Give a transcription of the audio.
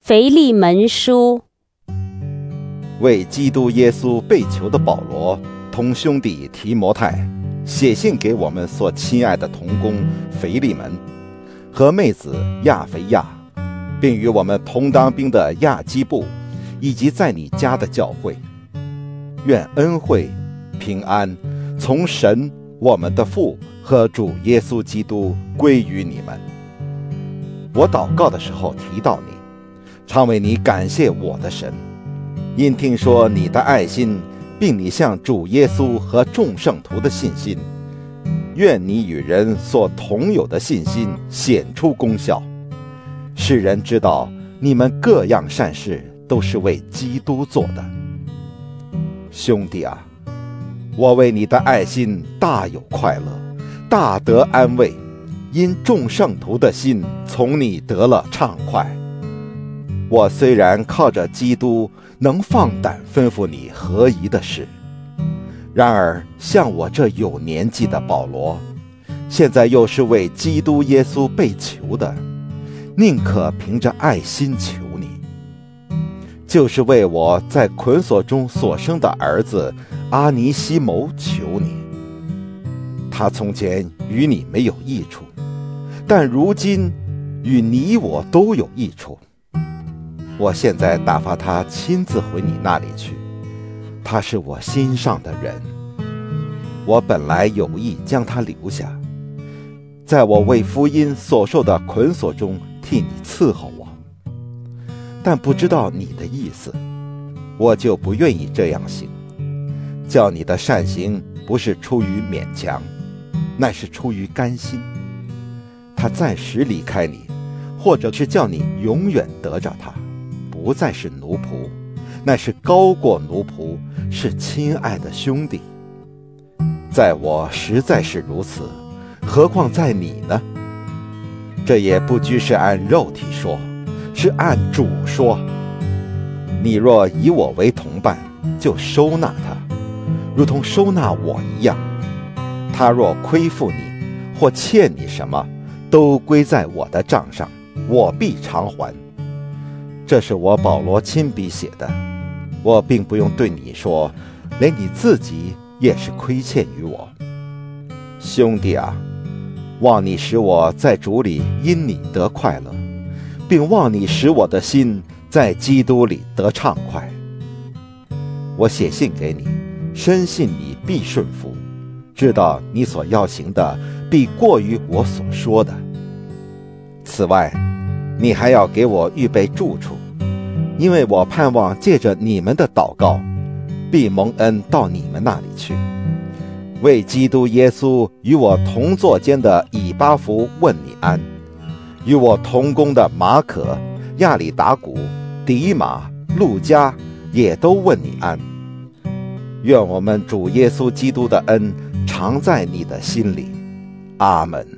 腓利门书。 为基督耶稣被囚的保罗同兄弟提摩太写信给我们所亲爱的同工腓利门和妹子亚腓亚，并与我们同当兵的亚基布，以及在你家的教会。愿恩惠平安从神我们的父和主耶稣基督归于你们。我祷告的时候提到你，常为你感谢我的神，因听说你的爱心，并你向主耶稣和众圣徒的信心，愿你与人所同有的信心显出功效，使人知道你们各样善事都是为基督做的。兄弟啊，我为你的爱心大有快乐，大得安慰，因众圣徒的心从你得了畅快。我虽然靠着基督能放胆吩咐你合宜的事，然而像我这有年纪的保罗，现在又是为基督耶稣被囚的，宁可凭着爱心求你，就是为我在捆锁中所生的儿子阿尼西谋求你。他从前与你没有益处，但如今与你我都有益处。我现在打发他亲自回你那里去，他是我心上的人。我本来有意将他留下，在我为福音所受的捆锁中替你伺候我，但不知道你的意思，我就不愿意这样行。叫你的善行不是出于勉强，乃是出于甘心。他暂时离开你，或者是叫你永远得着他，不再是奴仆，乃是高过奴仆，是亲爱的兄弟。在我实在是如此，何况在你呢？这也不拘是按肉体说，是按主说。你若以我为同伴，就收纳他，如同收纳我一样。他若亏负你，或欠你什么，都归在我的账上，我必偿还。这是我保罗亲笔写的，我并不用对你说，连你自己也是亏欠于我。兄弟啊，望你使我在主里因你得快乐，并望你使我的心在基督里得畅快。我写信给你，深信你必顺服，知道你所要行的必过于我所说的。此外，你还要给我预备住处，因为我盼望借着你们的祷告，必蒙恩到你们那里去。为基督耶稣与我同坐监的以巴弗问你安，与我同工的马可、亚里达古、迪马、路加也都问你安。愿我们主耶稣基督的恩常在你的心里。阿们。